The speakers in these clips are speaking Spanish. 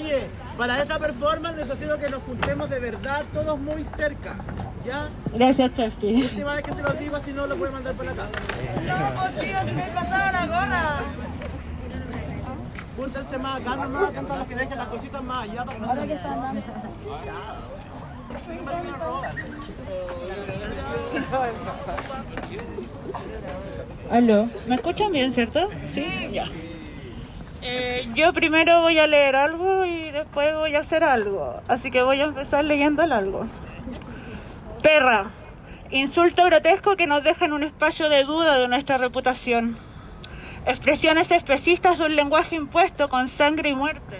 Oye, para esta performance necesito que nos juntemos de verdad, todos muy cerca, ¿ya? Gracias, Chesky. Última vez que se los digo, si no lo pueden mandar para la casa. No, pues tío, que me pasaba la gorra. Júntense más acá nomás, cantan los que dejen las cositas más allá. Ahora que están dando. Aló, ¿me escuchan bien, cierto? Sí, ya. Yo primero voy a leer algo y después voy a hacer algo. Así que voy a empezar leyendo el algo. Perra. Insulto grotesco que nos deja en un espacio de duda de nuestra reputación. Expresiones especistas de un lenguaje impuesto con sangre y muerte.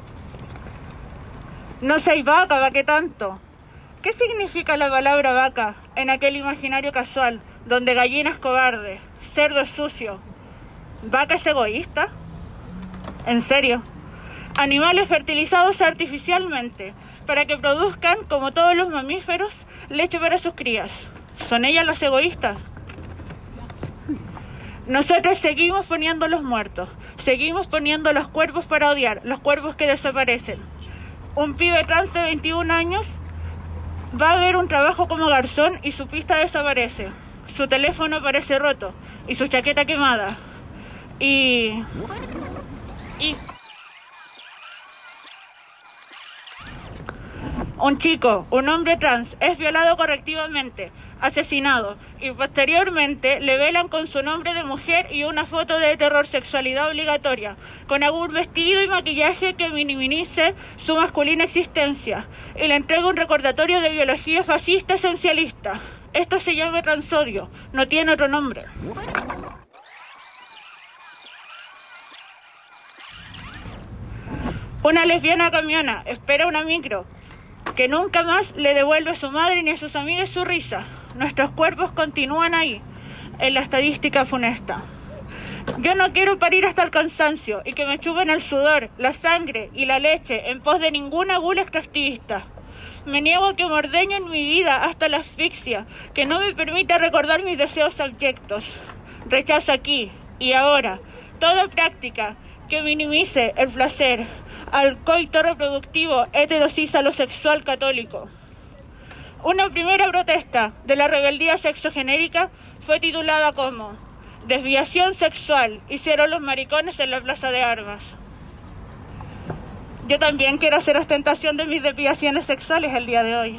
No seas vaca, ¿va qué tanto? ¿Qué significa la palabra vaca en aquel imaginario casual donde gallina es cobarde, cerdo es sucio, vaca es egoísta? ¿En serio? Animales fertilizados artificialmente para que produzcan, como todos los mamíferos, leche para sus crías. ¿Son ellas las egoístas? Nosotros seguimos poniendo los muertos, seguimos poniendo los cuerpos para odiar, los cuerpos que desaparecen. Un pibe trans de 21 años va a ver un trabajo como garzón y su pista desaparece. Su teléfono parece roto y su chaqueta quemada. Y un chico, un hombre trans, es violado correctivamente, asesinado, y posteriormente le velan con su nombre de mujer y una foto de heterosexualidad obligatoria, con algún vestido y maquillaje que minimice su masculina existencia, y le entrega un recordatorio de biología fascista esencialista. Esto se llama transodio, no tiene otro nombre. Una lesbiana camiona, espera una micro, que nunca más le devuelve a su madre ni a sus amigas su risa. Nuestros cuerpos continúan ahí, en la estadística funesta. Yo no quiero parir hasta el cansancio y que me chupen el sudor, la sangre y la leche en pos de ninguna gula extractivista. Me niego a que me ordeñen mi vida hasta la asfixia, que no me permita recordar mis deseos abyectos. Rechazo aquí y ahora toda práctica que minimice el placer al coito reproductivo heterocis-alosexual católico. Una primera protesta de la rebeldía sexogenérica fue titulada como Desviación sexual, hicieron los maricones en la plaza de armas. Yo también quiero hacer ostentación de mis desviaciones sexuales el día de hoy.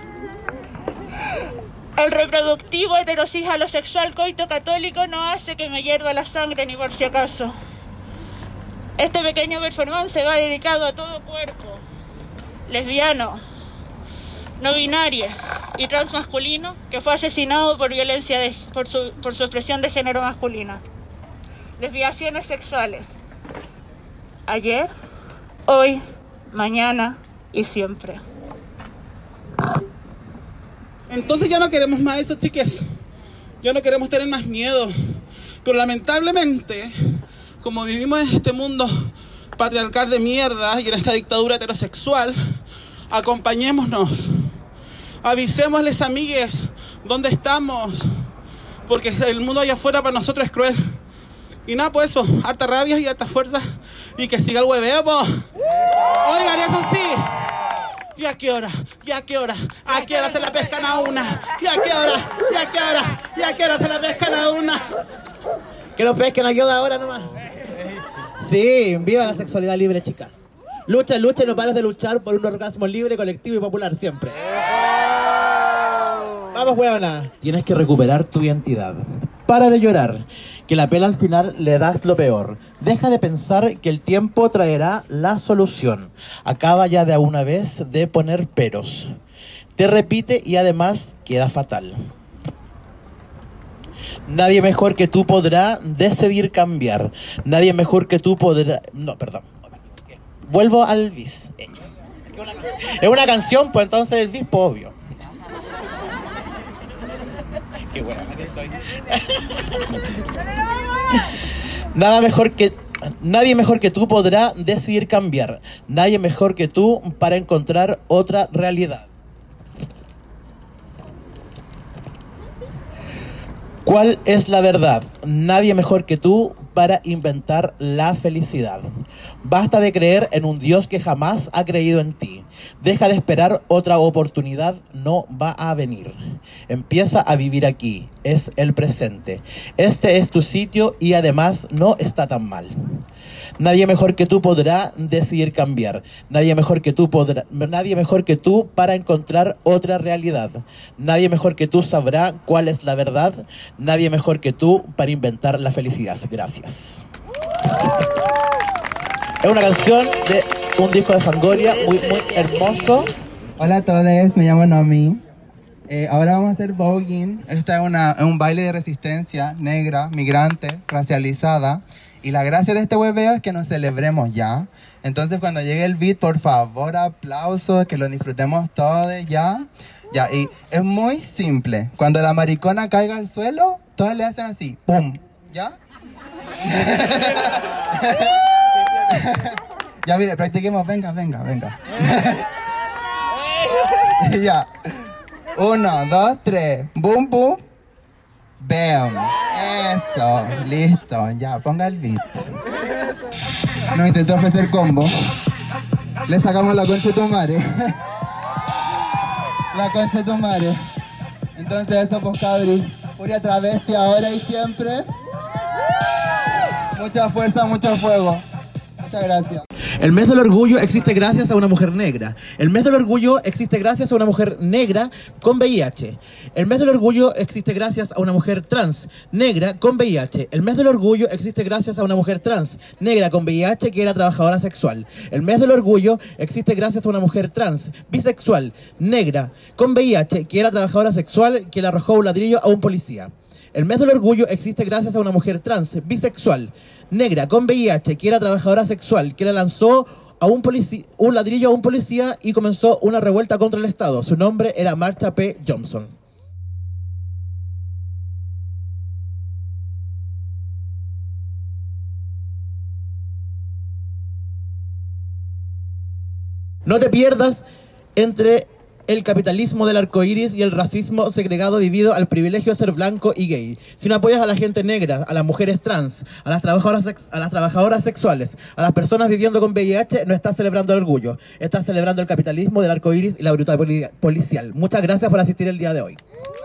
El reproductivo heterocis-alosexual coito católico no hace que me hierva la sangre ni por si acaso. Este pequeño performance va dedicado a todo cuerpo lesbiano, no binario y transmasculino que fue asesinado por violencia por su expresión de género masculina. Desviaciones sexuales. Ayer, hoy, mañana y siempre. Entonces ya no queremos más eso, chiques. Ya no queremos tener más miedo. Pero lamentablemente, como vivimos en este mundo patriarcal de mierda y en esta dictadura heterosexual, acompañémonos. Avisémosles, amigues, dónde estamos. Porque el mundo allá afuera para nosotros es cruel. Y nada, pues eso, harta rabia y harta fuerza. Y que siga el hueveo, po. Oigan, eso sí. ¿Y a qué hora? ¿Y a qué hora? ¿A qué hora se la pescan a una? ¿Y a qué hora? ¿Y a qué hora? ¿Y a qué hora se la pescan a una? Que nos pesquen aquí ahora nomás. Sí, viva la sexualidad libre, chicas. Lucha, lucha y no pares de luchar por un orgasmo libre, colectivo y popular siempre. Vamos, huevona. Tienes que recuperar tu identidad. Para de llorar, que la pena al final le das lo peor. Deja de pensar que el tiempo traerá la solución. Acaba ya de una vez de poner peros. Te repite y además queda fatal. Nadie mejor que tú podrá decidir cambiar. Nadie mejor que tú podrá... No, perdón. Vuelvo al bis. Es una canción, pues entonces el bis, pues obvio. Qué buena que soy. Nadie mejor que tú podrá decidir cambiar. Nadie mejor que tú para encontrar otra realidad. ¿Cuál es la verdad? Nadie mejor que tú para inventar la felicidad. Basta de creer en un Dios que jamás ha creído en ti. Deja de esperar otra oportunidad, no va a venir. Empieza a vivir aquí, es el presente. Este es tu sitio y además no está tan mal. Nadie mejor que tú podrá decidir cambiar. Nadie mejor que tú para encontrar otra realidad. Nadie mejor que tú sabrá cuál es la verdad. Nadie mejor que tú para inventar la felicidad. Gracias. Es una canción de un disco de Fangoria muy hermoso. Hola a todos, me llamo Nomi. Ahora vamos a hacer voguing. Esta es un baile de resistencia negra, migrante, racializada. Y la gracia de este hueveo es que nos celebremos ya. Entonces cuando llegue el beat, por favor, aplausos, que lo disfrutemos todos ya. Ya, y es muy simple. Cuando la maricona caiga al suelo, todos le hacen así, ¡pum! ¿Ya? Ya, mire, practiquemos, venga. Ya. 1, 2, 3. Boom, boom. Bam. Eso. Listo. Ya, ponga el beat. Nos intentó ofrecer combo. Le sacamos la concha de tu madre. La concha de tu madre. Entonces eso, pues, cabri. Furia travesti ahora y siempre. Mucha fuerza, mucho fuego. Muchas gracias. El mes del orgullo existe gracias a una mujer negra. El mes del orgullo existe gracias a una mujer negra con VIH. El mes del orgullo existe gracias a una mujer trans negra con VIH. El mes del orgullo existe gracias a una mujer trans negra con VIH que era trabajadora sexual. El mes del orgullo existe gracias a una mujer trans bisexual negra con VIH que era trabajadora sexual que le arrojó un ladrillo a un policía. El mes del orgullo existe gracias a una mujer trans, bisexual, negra, con VIH, que era trabajadora sexual, que le lanzó a un ladrillo a un policía y comenzó una revuelta contra el Estado. Su nombre era Marsha P. Johnson. No te pierdas entre el capitalismo del arco iris y el racismo segregado debido al privilegio de ser blanco y gay. Si no apoyas a la gente negra, a las mujeres trans, a las trabajadoras sexuales, a las personas viviendo con VIH, no estás celebrando el orgullo. Estás celebrando el capitalismo del arco iris y la brutalidad policial. Muchas gracias por asistir el día de hoy.